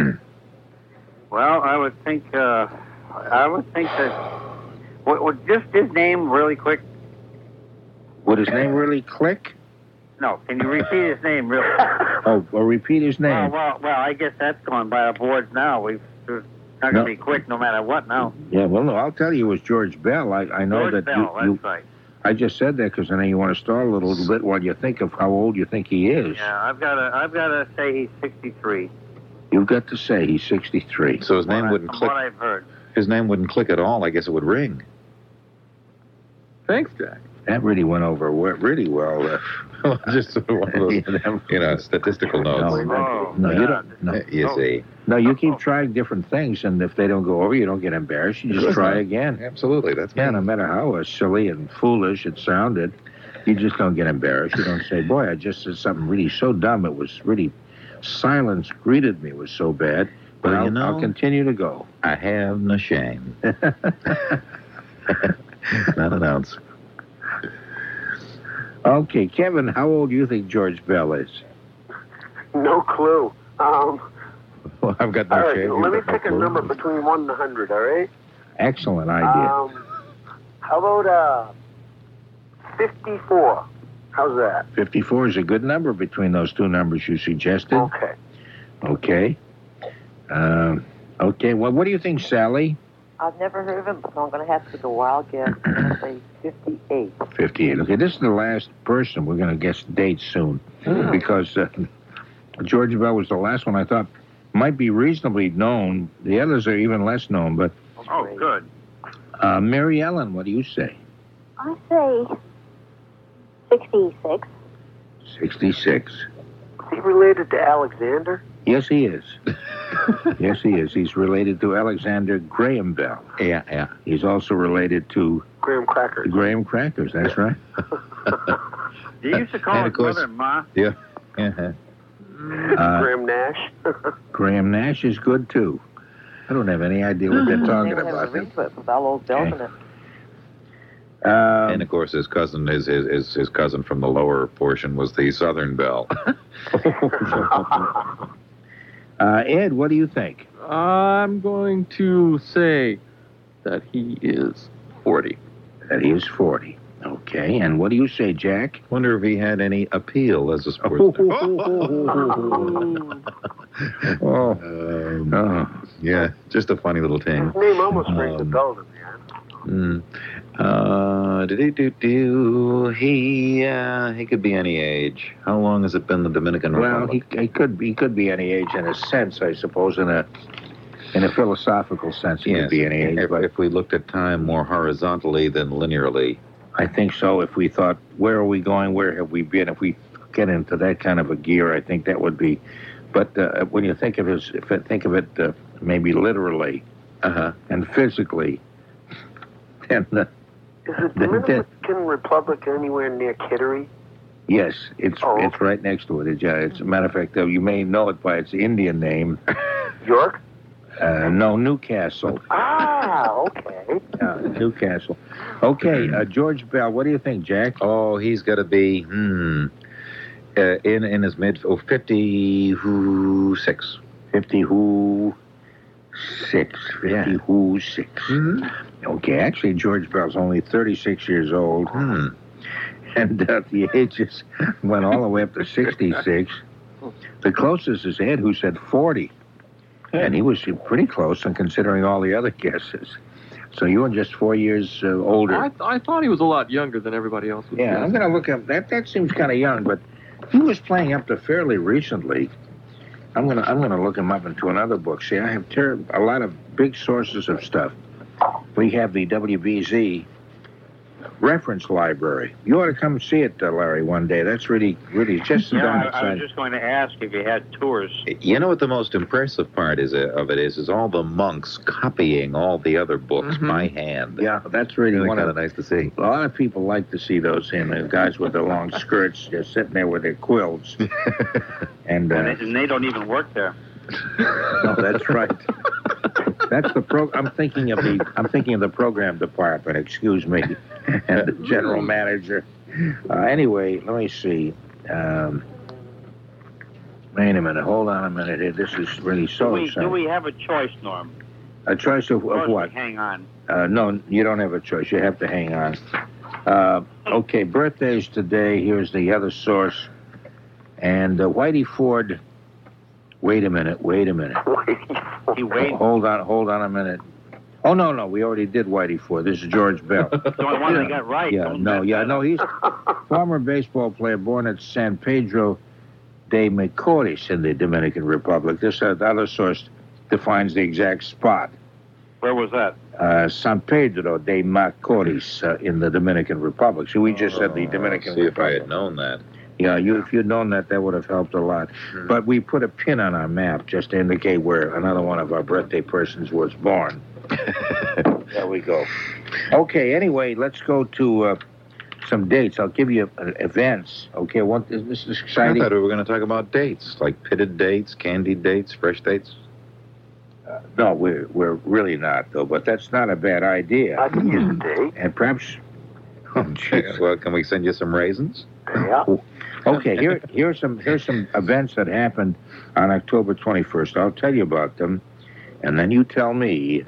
Well, I would think, uh, I would think that, what, what, just his name really quick. Would his name really click? No, can you repeat his name really quick? Oh, or repeat his name. Well, well, well, I guess that's going by the boards now. We've, it's not going to No. be quick no matter what now. Yeah, well, no, I'll tell you it was George Bell. I, I know George that Bell, you, that's you right. I just said that because I know you want to stall a little bit while you think of how old you think he is. Yeah, I've got to, I've got to say he's sixty-three. You've got to say he's sixty-three. So his From name what I- wouldn't from click. what I've heard. His name wouldn't click at all. I guess it would ring. Thanks, Jack. That really went over we- really well. Uh, Just sort of one of those, you know, statistical notes. Oh, no, you God. don't. No, You see. no, you keep trying different things, and if they don't go over, you don't get embarrassed. You just Of course try not. again. Absolutely. That's me. Yeah, no matter how uh, silly and foolish it sounded, you just don't get embarrassed. You don't say, boy, I just said something really so dumb. It was really, silence greeted me was so bad. But Well, I'll, you know- I'll continue to go. I have no shame. Not an ounce. Okay, Kevin, how old do you think George Bell is? No clue. Um, Well, I've got no all right, shame. let me You've got no pick a clue. number between one and a hundred. All right. Excellent idea. Um, how about uh, fifty-four? How's that? fifty-four is a good number between those two numbers you suggested. Okay. Okay. Um, okay, well, what do you think, Sally? I've never heard of him, so I'm going to have to take a wild guess. I'm going to say fifty-eight. fifty-eight. Okay, this is the last person. We're going to guess dates soon because uh, George Bell was the last one I thought might be reasonably known. The others are even less known, but Oh, good. uh, Mary Ellen, what do you say? I say sixty-six. sixty-six. Is he related to Alexander? Yes, he is. Yes, he is. He's related to Alexander Graham Bell. Yeah, yeah. He's also related to Graham the Crackers. Graham Crackers. That's right. You used to call And his of course- mother Ma. Yeah. Uh, Graham Nash. Graham Nash is good, too. I don't have any idea what they're talking They have about. a ring with all those bells in it. Um, And of course, his cousin, his, his his his cousin from the lower portion was the Southern Belle. uh, Ed, what do you think? I'm going to say that he is forty. That he is forty. Okay, and what do you say, Jack? Wonder if he had any appeal as a sports. Oh, um, oh. yeah, just a funny little thing. His name almost rings a Um, bell to me. Huh? Mm. Uh, do do do. He uh, he could be any age. How long has it been the Dominican Well, Republic? he, he could he could be any age in a sense, I suppose, in a in a philosophical sense, he Yes, could be any age. if, But if we looked at time more horizontally than linearly. I think so. If we thought, where are we going? Where have we been? If we get into that kind of a gear, I think that would be. But uh, when you think of his, if I think of it uh, maybe literally Uh-huh. and physically, then uh, Is the Then- Dominican Republic anywhere near Kittery? yes, it's Oh, it's right next to it. It's, uh, it's a matter of fact, uh, you may know it by its Indian name. York? Uh, no, Newcastle. Ah, okay. Uh, Newcastle. Okay, uh, George Bell. What do you think, Jack? Oh, he's got to be hmm, uh, in in his mid oh fifty-six. Fifty who six. Fifty Yeah. who six. Mm-hmm. Okay, actually, George Bell's only thirty-six years old, Hmm. and uh, the ages went all the way up to sixty-six. The closest is Ed, who said forty. And he was pretty close, and considering all the other guesses. So you were just four years uh, older. I, I thought he was a lot younger than everybody else was. Yeah, guessing. I'm going to look up. That that seems kind of young, but he was playing up to fairly recently. I'm going to I'm going to look him up into another book. See, I have ter- a lot of big sources of stuff. We have the W B Z reference library. You ought to come see it, uh, Larry, one day. That's really, really just Yeah, down I, I outside. was just going to ask if you had tours. You know what the most impressive part is uh, of it is? Is all the monks copying all the other books Mhm. by hand. Yeah, that's really, Really one kind of of nice to see. A lot of people like to see those him, the guys with the long skirts just sitting there with their quilts. And, And, uh, they, and they don't even work there. no, that's right. That's the pro. I'm thinking of the. I'm thinking of the program department. Excuse me, and the general manager. Uh, anyway, let me see. Um, wait a minute. Hold on a minute here. This is really Do so we, do exciting. we have a choice, Norm? A choice of, Or of do what? we hang on. Uh, no, you don't have a choice. You have to hang on. Uh, okay, birthdays today. Here's the other source. And uh, Whitey Ford. Wait a minute. Wait a minute. He weighed Hold on. Hold on a minute. Oh no, no. We already did Whitey Ford. This is George Bell. the only one they got right. Yeah. Don't No. bet Yeah. that. No. He's former baseball player born at San Pedro de Macorís in the Dominican Republic. This uh, other source defines the exact spot. Where was that? Uh, San Pedro de Macorís uh, in the Dominican Republic. So we just said the Dominican See if I Republic. had known that. Yeah, you if you'd known that, that would have helped a lot. But we put a pin on our map just to indicate where another one of our birthday persons was born. There we go. Okay, anyway, let's go to uh, some dates. I'll give you uh, events. Okay, what, this is I exciting. thought we were going to talk about dates, like pitted dates, candied dates, fresh dates. Uh, no, we're, we're really not, though, but that's not a bad idea. I can use a date. And perhaps... Oh, jeez. Well, can we send you some raisins? Yeah. Okay, here here's some here's some events that happened on October twenty-first. I'll tell you about them, and then you tell me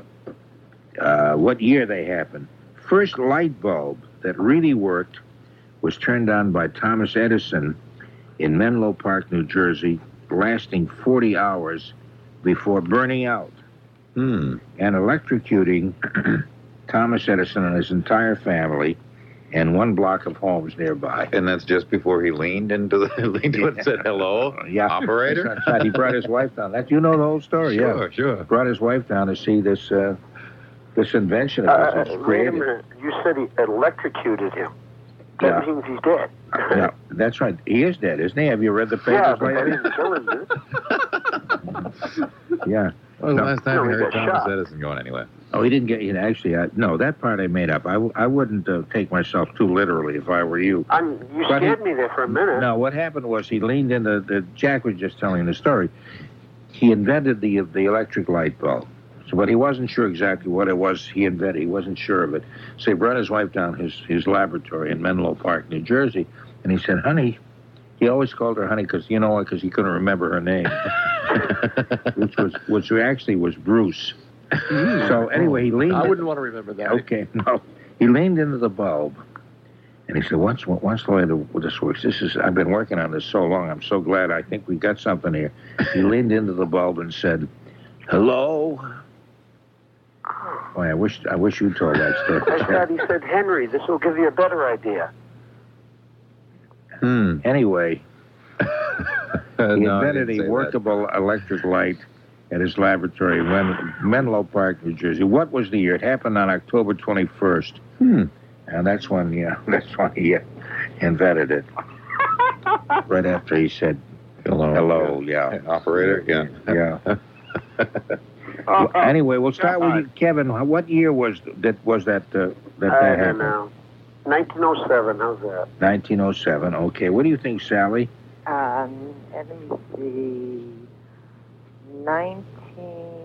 uh, what year they happened. First light bulb that really worked was turned on by Thomas Edison in Menlo Park, New Jersey, lasting forty hours before burning out Hmm. and electrocuting Thomas Edison and his entire family and one block of homes nearby. And that's just before he leaned into the leaned to it and said hello, Yeah, operator. That's right. He brought his wife down. That you know the whole story, yeah. Sure, sure. Brought his wife down to see this uh, this invention of Uh, his. It's wait a created. minute. You said he electrocuted him. That Yeah. means he's dead. Yeah, that's right. He is dead, isn't he? Have you read the papers Yeah, but that lately? didn't kill him, did it? Yeah. When was the No. last time No, you he heard got Thomas shot. Edison going anywhere? Oh, he didn't get. You know, actually, I, no, that part I made up. I, w- I wouldn't uh, take myself too literally if I were you. I'm, you But scared he- me there for a minute. No, what happened was he leaned into the. Jack was just telling the story. He invented the the electric light bulb. So, but he wasn't sure exactly what it was he invented. He wasn't sure of it. So he brought his wife down his his laboratory in Menlo Park, New Jersey, and he said, "Honey," he always called her honey because you know because he couldn't remember her name, which was which actually was Bruce. So anyway, he leaned. I wouldn't want to remember that. Okay, no. He leaned into the bulb, and he said, "What's what's the way the, this works? This is I've been working on this so long. I'm so glad. I think we got something here." He leaned into the bulb and said, "Hello." Boy, I wish I wish you told that story. I thought he said, Henry, this will give you a better idea. Hmm. Anyway, he No, I invented didn't say a that. workable electric light at his laboratory in Men- Menlo Park, New Jersey. What was the year? It happened on October twenty-first. Hmm. And that's when, yeah, that's when he uh, invented it. Right after he said, Hello. hello, yeah. Operator, yeah. Yeah. Oh, Well, anyway, we'll start with God. you, Kevin. What year was that? Was that uh, that, I that don't happened? know. nineteen oh seven, how's that? nineteen oh seven. Okay. What do you think, Sally? Um, and let me see. nineteen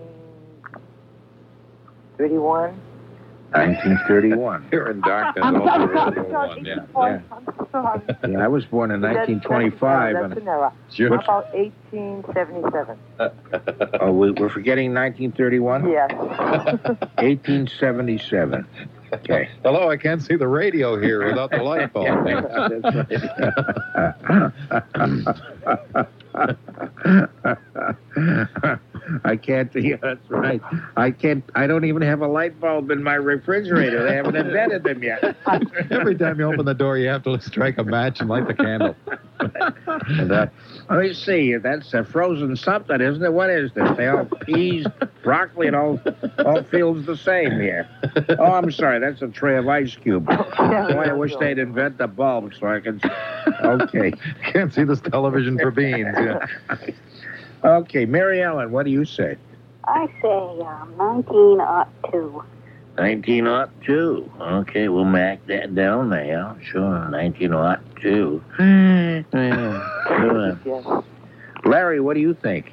thirty-one. nineteen thirty-one. You're in darkness. I'm all sorry, the I'm way sorry, one, yeah. Yeah. I'm sorry. Yeah, I was born in That's- nineteen twenty-five. That's, And, an error. Sure. How about eighteen seventy-seven? oh, we, we're forgetting nineteen thirty-one? Yes. eighteen seventy-seven. Okay. Hello, I can't see the radio here without the light bulb. I I can't. Yeah, that's right. I can't. I don't even have a light bulb in my refrigerator. They haven't invented them yet. Every time you open the door, you have to strike a match and light the candle. And, uh, let me see. That's a frozen something, isn't it? What is this? They all peas, broccoli, and all all feels the same here. Oh, I'm sorry. That's a tray of ice cubes. Boy, I wish they'd invent the bulb so I could. Okay. Can't see this television for beans. Yeah. Okay, Mary Ellen, what do you say? I say um, nineteen oh two. nineteen oh two. Okay, we'll mark that down there. Sure, nineteen oh two. Sure. Yes. Larry, what do you think?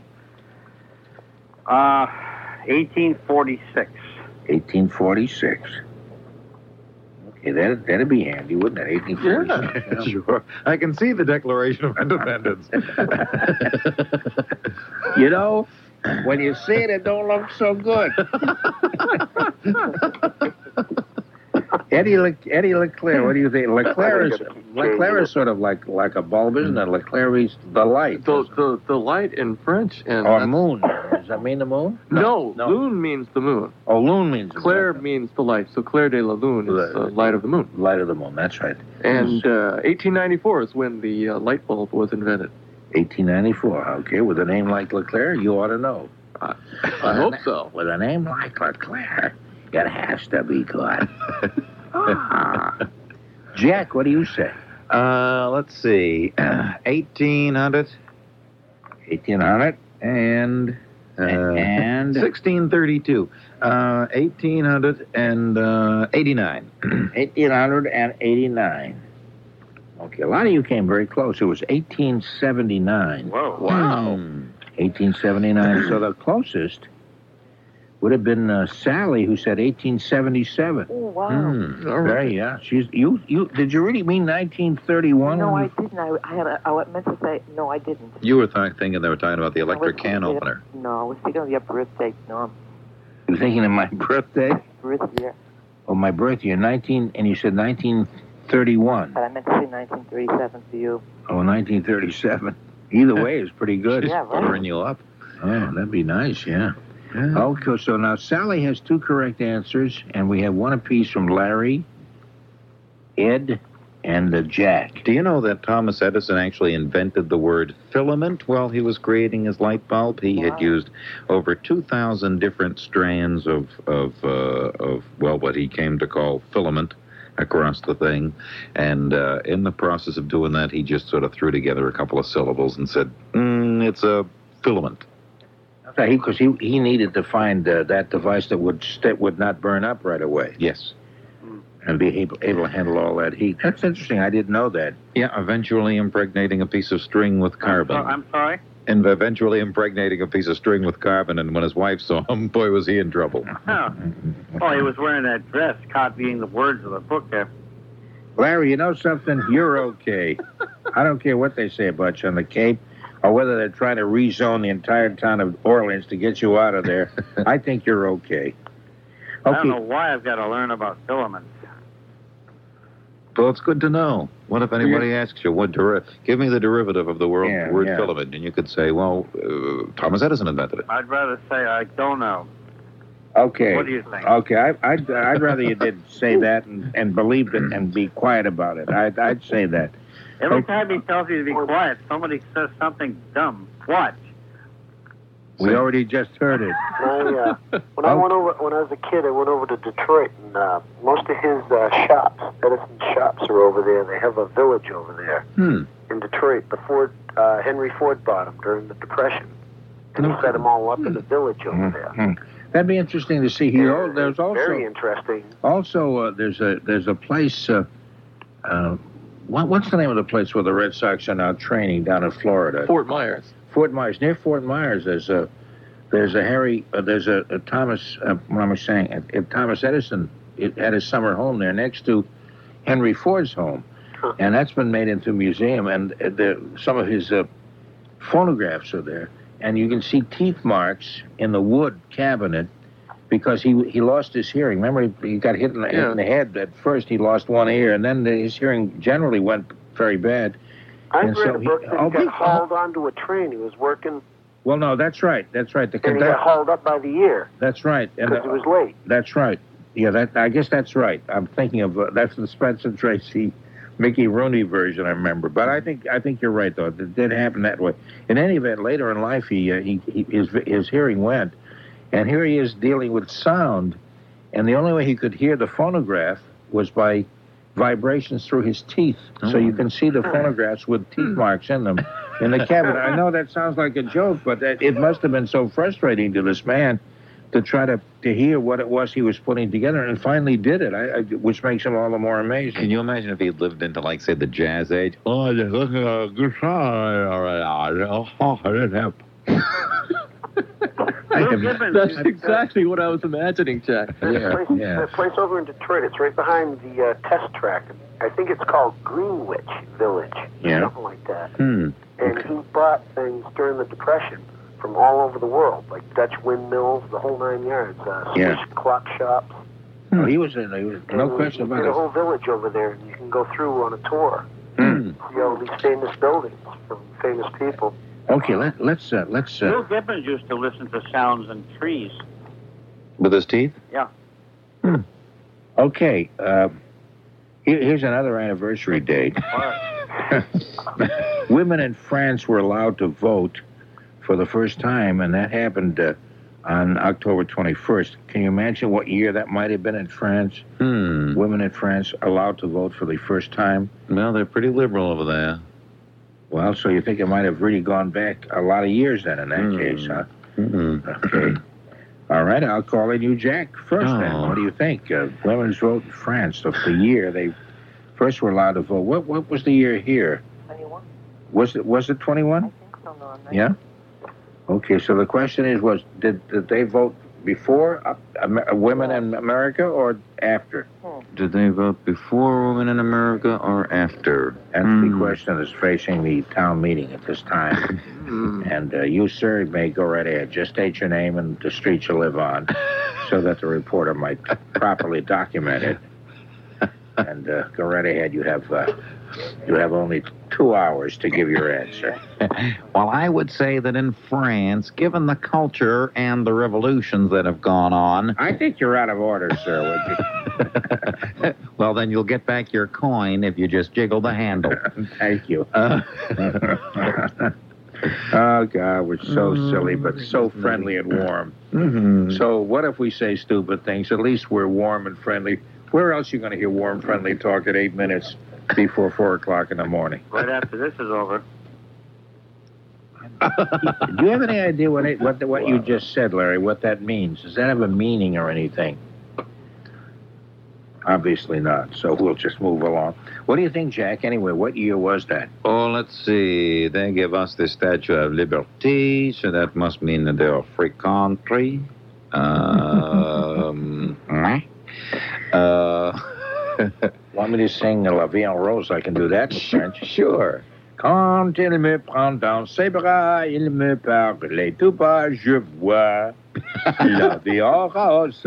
Uh, eighteen forty-six. eighteen forty-six. Okay, that'd, that'd be handy, wouldn't it? eighteen forty-six. Yeah, sure. I can see the Declaration of Independence. You know, when you see it, it don't look so good. Eddie Le, Eddie Leclerc, what do you think? Leclerc is Leclerc is sort of like like a bulb, isn't it? Leclerc is the light. The, the, the light in French. And or that's- moon. Does that mean the moon? No, no. lune means the moon. Oh, lune means the Claire moon. means the light. So Claire de la Lune is the light of the moon. Light of the moon, that's right. And uh, eighteen ninety-four is when the uh, light bulb was invented. eighteen ninety-four, okay. With a name like Leclerc, you ought to know. I, I hope so. With a name like Leclerc, it has to be good. Ah. Jack, what do you say? Uh, let's see. eighteen hundred. eighteen hundred. And... Uh, and sixteen thirty-two. Uh, eighteen eighty-nine. eighteen eighty-nine. Okay, a lot of you came very close. It was eighteen seventy-nine. Whoa. Wow. Hmm. eighteen seventy-nine. So the closest would have been uh, Sally, who said eighteen seventy-seven. Oh, wow. Hmm. All right. Very, yeah. She's you. You did you really mean nineteen thirty-one? No, when I you- didn't. I, I had. A, I meant to say no. I didn't. You were th- thinking they were talking about the electric I was can thinking- opener. No, I was thinking of your birthday, Norm. You were thinking of my birthday? Birth year. Oh, my birth year, nineteen, and you said nineteen thirty-one. But I meant to say nineteen thirty-seven for you. Oh, nineteen thirty-seven. Either way is pretty good. Yeah, right. Buttering you up. Oh, that'd be nice, yeah. Yeah. Okay, so now Sally has two correct answers, and we have one apiece from Larry, Ed, and uh, Jack. Do you know that Thomas Edison actually invented the word filament while he was creating his light bulb? He Wow. had used over two thousand different strands of, of, uh, of, well, what he came to call filament across the thing. And uh, in the process of doing that, he just sort of threw together a couple of syllables and said, mm, it's a filament. Because he, he needed to find uh, that device that would that would not burn up right away Yes. and be able, able to handle all that heat. That's interesting. I didn't know that. Yeah, eventually impregnating a piece of string with carbon. I'm, so, I'm sorry? And eventually impregnating a piece of string with carbon, and when his wife saw him, boy, was he in trouble. Oh. Well, he was wearing that dress, copying the words of the book there. Larry, you know something? You're okay. I don't care what they say about you on the Cape, or whether they're trying to rezone the entire town of Orleans to get you out of there. I think you're okay. I don't know Okay. why I've got to learn about filaments. Well, it's good to know. What if anybody asks you, what deri- give me the derivative of the word, Yeah, word yeah. filament? And you could say, well, uh, Thomas Edison invented it. I'd rather say I don't know. Okay. What do you think? Okay, I, I'd, I'd rather you did say that and, and believe it and be quiet about it. I'd, I'd say that. Every Okay. time he tells you to be quiet, somebody says something dumb. What? We already just heard it. I, uh, when I went over, when I was a kid, I went over to Detroit, and uh, most of his uh, shops, Edison shops, are over there. They have a village over there Hmm. in Detroit. The Ford, uh, Henry Ford bought them during the Depression, and he Okay. set them all up in the village over there. Mhm. That'd be interesting to see. He, Yeah, al- there's also very interesting. also uh, there's a there's a place. Uh, uh, what, what's the name of the place where the Red Sox are now training down in Florida? Fort Myers. Fort Myers. Near Fort Myers, there's a there's a Harry. Uh, there's a, a Thomas. Uh, what am I saying? Uh, uh, Thomas Edison. It had his summer home there next to Henry Ford's home, Huh. and that's been made into a museum. And uh, the, some of his uh, phonographs are there, and you can see teeth marks in the wood cabinet because he he lost his hearing. Remember, he, he got hit in the, hit Yeah. in the head. At first, he lost one ear, and then his hearing generally went very bad. I've And read so a he- book that oh, he got big- hauled onto a train. He was working Well, no, that's right. That's right. The And he got conductor. hauled up by the ear That's right. And because the- he was late. That's right. Yeah, that I guess that's right. I'm thinking of uh, that's the Spencer Tracy, Mickey Rooney version. I remember, but I think I think you're right though. It did happen that way. In any event, later in life, he, uh, he, he his his hearing went, and here he is dealing with sound, and the only way he could hear the phonograph was by vibrations through his teeth. So you can see the phonographs with teeth marks in them in the cabinet. I know that sounds like a joke, but that, it must have been so frustrating to this man to try to, to hear what it was he was putting together, and finally did it, I, I, which makes him all the more amazing. Can you imagine if he'd lived into, like, say, the jazz age? Oh, I just look at a guitar. Oh, I didn't have. Bill Gibbons. That's exactly what I was imagining, Jack. There's Yeah, a place, yeah. that place over in Detroit. It's right behind the uh, test track. I think it's called Greenwich Village. Yeah. Something like that. Hmm. And he brought things during the Depression from all over the world, like Dutch windmills, the whole nine yards. Uh, Yeah. Swiss clock shops. Oh, he was in. He was no And question you about get a it. whole village over there, and you can go through on a tour. Hmm. See all these famous buildings from famous people. Okay, let, let's uh, let's. Uh, Bill Gibbons used to listen to sounds in trees. With his teeth? Yeah. okay, uh, here, here's another anniversary date. Women in France were allowed to vote for the first time, and that happened uh, on October twenty-first. Can you imagine what year that might have been in France? Hmm. Women in France allowed to vote for the first time. Well, they're pretty liberal over there. Well, so you think it might have really gone back a lot of years then in that Hmm. case, huh? Mm-mm. Okay. All right, I'll call in you, Jack, first then. Oh. What do you think? Uh, women's vote in France, of the year they first were allowed to vote. What what was the year here? twenty-one? Was it was it I twenty-one? think so, no, I'm not Yeah? Okay, so the question is, was did, did they vote before uh, Amer- women in America or after? Did they vote before Women in America or after? That's Hmm. the question that's facing the town meeting at this time. And uh, you, sir, may go right ahead. Just state your name and the street you live on so that the reporter might properly document it. And uh, go right ahead. You have uh, you have only two hours to give your answer. Well, I would say that in France, given the culture and the revolutions that have gone on, I think you're out of order, sir. Would well, then you'll get back your coin if you just jiggle the handle. you? Thank you. Uh, Oh, God, we're so silly, but so friendly and warm. mhm. So what if we say stupid things? At least we're warm and friendly. Where else are you going to hear warm, friendly talk at eight minutes before four o'clock in the morning? Right after this is over. Do you have any idea what it, what the, what you just said, Larry? What that means? Does that have a meaning or anything? Obviously not. So we'll just move along. What do you think, Jack? Anyway, what year was that? Oh, let's see. They give us the Statue of Liberty, so that must mean that they're a free country. Um, uh, Want me to sing La Vie en Rose? I can do that in French. sure. Quand il me prend dans ses bras, il me parle tout bas, je vois la vie en rose.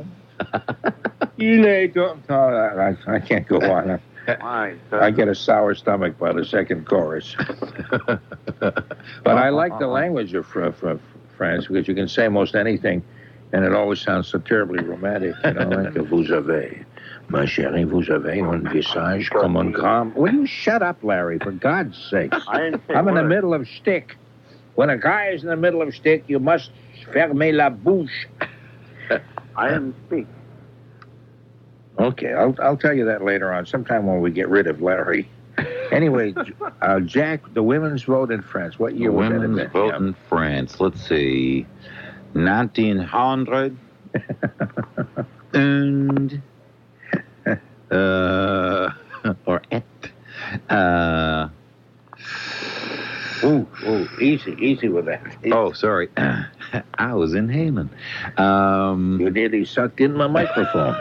Il est comme ça. I, I can't go on. My, I get a sour stomach by the second chorus. But I like the language of fr- fr- France because you can say most anything, and it always sounds so terribly romantic. You know, like vous avez, ma chérie, vous avez un visage comme un grand. Will you shut up, Larry? For God's sake! I didn't say I'm in the word. middle of shtick. When a guy is in the middle of shtick, you must fermer la bouche. I didn't speak. Okay, I'll I'll tell you that later on, sometime when we get rid of Larry. Anyway, uh, Jack, the women's vote in France. What year was that? Women's event? vote Yeah. in France. Let's see. nineteen hundred and uh, or et. Uh, Ooh, ooh, easy, easy with that. oh, sorry. I was in Haman. Um, You nearly sucked in my microphone.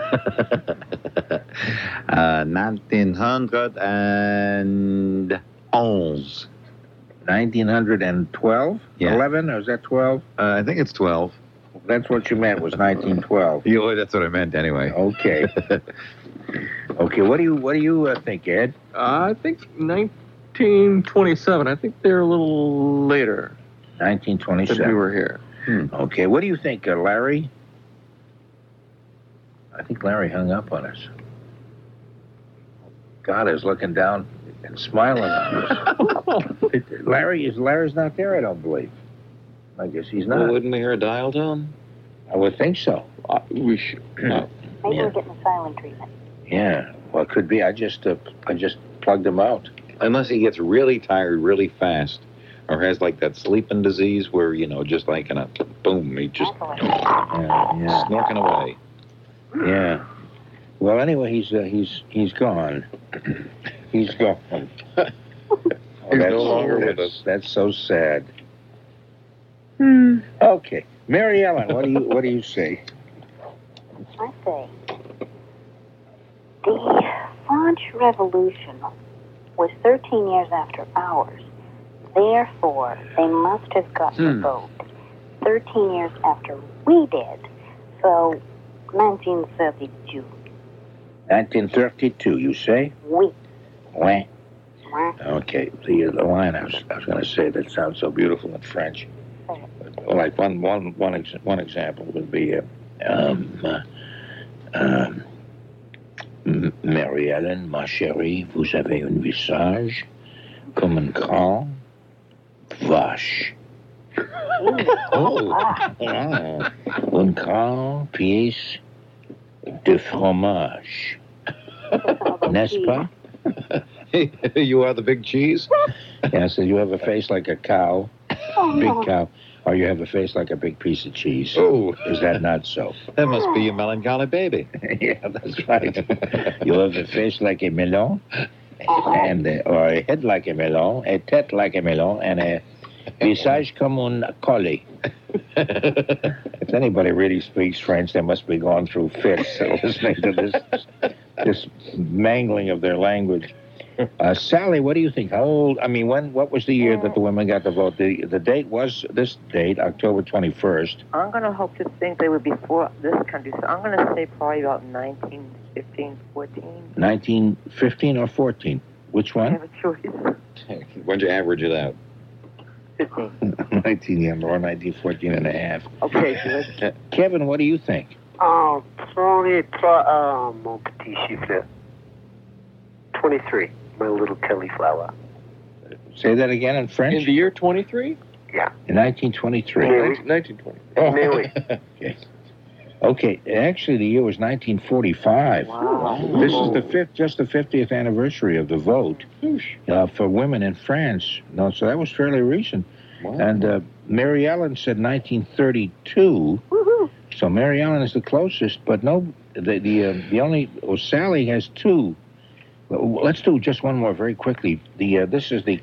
uh, nineteen hundred and onze. nineteen twelve? Yeah. eleven, or is that twelve? Uh, I think it's twelve. That's what you meant, was nineteen twelve. Yeah, that's what I meant anyway. Okay. Okay, what do you what do you uh, think, Ed? Uh, I think nineteen twenty-seven. I think they're a little later. nineteen that twenty-seven. we were here. Hmm. Okay, what do you think, uh, Larry? I think Larry hung up on us. God is looking down and smiling on us. It- Larry is Larry's not there, I don't believe. I guess he's not. Well, wouldn't we hear a dial tone? I would think so. Uh, we should. Uh, Maybe Yeah. we're getting the silent treatment. Yeah. Well, it could be. I just uh, I just plugged him out. Unless he gets really tired really fast, or has like that sleeping disease where, you know, just like in a boom, he just Yeah. Yeah. snorking away. Yeah. Well, anyway, he's uh, he's he's gone. He's gone. Oh, He's that's- no longer with that's- us. That's so sad. Hmm. Okay, Mary Ellen, what do you what do you say? I say, the French Revolution was thirteen years after ours. Therefore, they must have got the Hmm. vote thirteen years after we did. So, nineteen thirty-two. nineteen thirty-two, you say? We. Ouais. Mwah. Okay, the, the line I was, I was going to say that sounds so beautiful in French. Like one, one, one, ex, one example would be, uh, um, uh, um, M- Mary Ellen, ma chérie, vous avez un visage comme un grand vache. Oh, Ah, wow. Un grand pièce de fromage. N'est-ce pas? You are the big cheese? Yeah, so you have a face like a cow, oh, big cow, or you have a face like a big piece of cheese. Oh, Is that not so? that must be a melancholy baby. Yeah, that's right. You have a face like a melon, and uh, or a head like a melon, a tête like a melon, and a visage comme un collie. If anybody really speaks French, they must be going through fits listening to this this mangling of their language. Uh, Sally, what do you think? How old? I mean, when? What was the year that the women got the vote? The the date was this date, October twenty-first. I'm going to hope to think they were before this country, so I'm going to say probably about nineteen fifteen, fourteen. nineteen fifteen or fourteen? Which I one? have a choice. Why'd you average it out? fifteen. nineteen, yeah, or nineteen fourteen and a half. Okay, so let's Kevin, what do you think? Oh, prenez pas, uh, mon petit chiffre. twenty-three, my little cauliflower. Say that again in French. in the year twenty-three? In nineteen twenty-three. Yeah. nineteen twenty. Oh. Mais oui. Okay. Okay. Actually, the year was nineteen forty-five. wow. This is the fifth, just the fiftieth anniversary of the vote uh, for women in France. No, so that was fairly recent. Wow. And uh, Mary Ellen said nineteen thirty-two. woohoo. So Mary Ellen is the closest, but no, the the uh, the only well, Sally has two. Well, let's do just one more very quickly. The uh, this is the.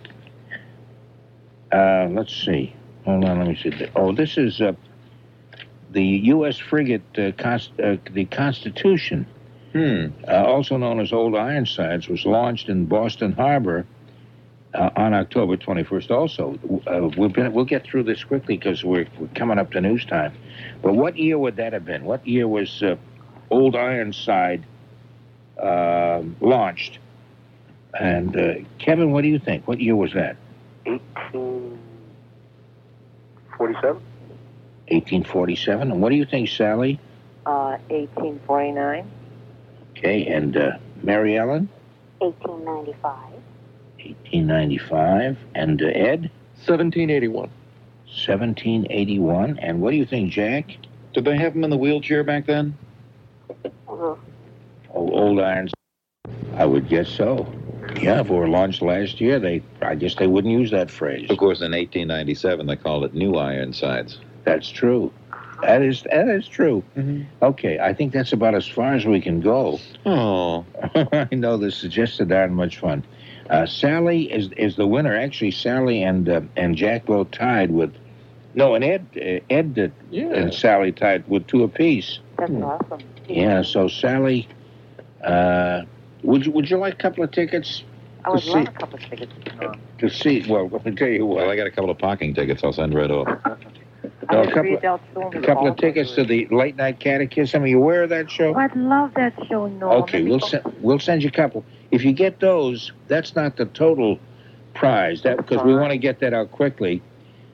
Uh, let's see. Hold on, let me see. Oh, this is uh, the U S frigate, uh, Const- uh, the Constitution, Hmm. uh, also known as Old Ironsides, was launched in Boston Harbor uh, on October twenty-first. Also, uh, we'll been, we'll get through this quickly because we're, we're coming up to news time. But what year would that have been? What year was uh, Old Ironside uh, launched? And uh, Kevin, what do you think? What year was that? eighteen forty-seven? eighteen forty-seven. And what do you think, Sally? Uh, eighteen forty-nine. Okay, and uh, Mary Ellen? eighteen ninety-five. eighteen ninety-five. And uh, Ed? seventeen eighty-one. seventeen eighty-one. And what do you think, Jack? Did they have him in the wheelchair back then? Uh, Oh, Old Irons. I would guess so. Yeah, if it were launched last year, they I guess they wouldn't use that phrase. Of course, in eighteen ninety-seven, they called it New Ironsides. That's true. That is that is true. Mm-hmm. Okay, I think that's about as far as we can go. Oh. I know this is just so darn much fun. Uh, Sally is is the winner. Actually, Sally and uh, and Jack both tied with. No, and Ed uh, Ed did, Yeah. and Sally tied with two apiece. That's Hmm. awesome. Yeah. So Sally, uh, would you would you like a couple of tickets I would to love see a couple of tickets. Uh, to see? Well, let me tell you what. Well, I got a couple of parking tickets I'll send right over. I No, a would couple- read out to 'em A couple of also. tickets to the late night catechism. Are you aware of that show? Oh, I'd love that show, no. Okay, we'll send we'll send you a couple. If you get those, that's not the total prize. That because we want to get that out quickly.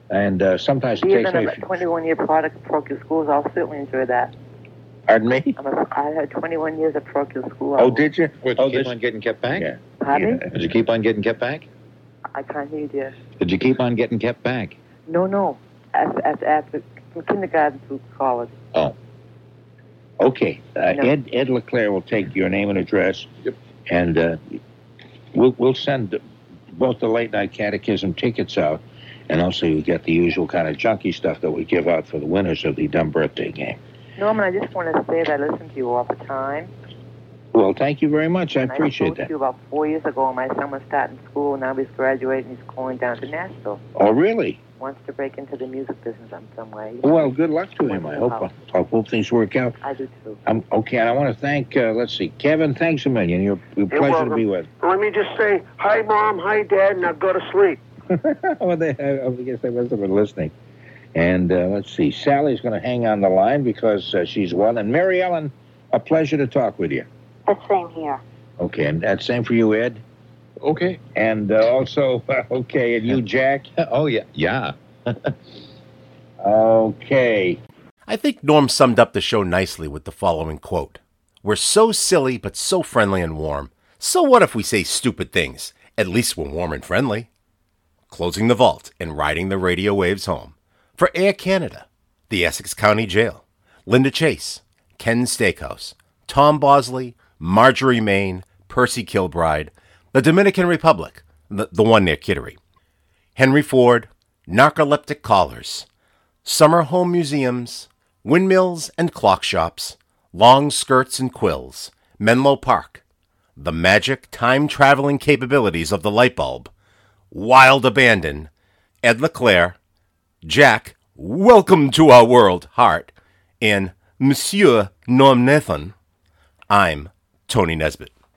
And uh, sometimes it Being takes me... a twenty-one-year product of parochial schools, I'll certainly enjoy that. Pardon me? I'm a, I had twenty-one years of parochial school. Oh, did you? Did you oh, keep this... on getting kept back? Yeah. Pardon? Yeah. Did you keep on getting kept back? I can't hear you, dear. Did you keep on getting kept back? No, no. As, as, after, from kindergarten through college. Oh. Okay. Uh, No. Ed Ed LeClaire will take your name and address. Yep. And uh, we'll, we'll send both the late night catechism tickets out, and also you get the usual kind of junky stuff that we give out for the winners of the Dumb Birthday Game. Norman, I just want to say that I listen to you all the time. Well, thank you very much. I And appreciate I spoke that. to you about four years ago. My son was starting school, and now he's graduating. He's going down to Nashville. Oh, really? Wants to break into the music business in some way. Well, good luck to him. I hope I hope things work out. I do too. Um, okay, and I want to thank, uh, let's see, Kevin, thanks a million. You're, you're a pleasure welcome. to be with. Let me just say, hi, Mom, hi, Dad, now go to sleep. Well, they, I, I guess they must have been listening. And uh, let's see, Sally's going to hang on the line because uh, she's one. And Mary Ellen, a pleasure to talk with you. The same here. Okay, and that's same for you, Ed. Okay. And uh, also, okay, and you, Jack. Oh, yeah. Yeah. Okay. I think Norm summed up the show nicely with the following quote. We're so silly, but so friendly and warm. So what if we say stupid things? At least we're warm and friendly. Closing the vault and riding the radio waves home. For Air Canada, the Essex County Jail, Linda Chase, Ken Steakhouse, Tom Bosley, Marjorie Main, Percy Kilbride, the Dominican Republic, the, the one near Kittery, Henry Ford, Narcoleptic Collars, Summer Home Museums, Windmills and Clock Shops, Long Skirts and Quills, Menlo Park, the magic time-traveling capabilities of the light bulb, Wild Abandon, Ed LeClaire, Jack, Welcome to Our World, Hart, and Monsieur Norm Nathan. I'm Tony Nesbitt.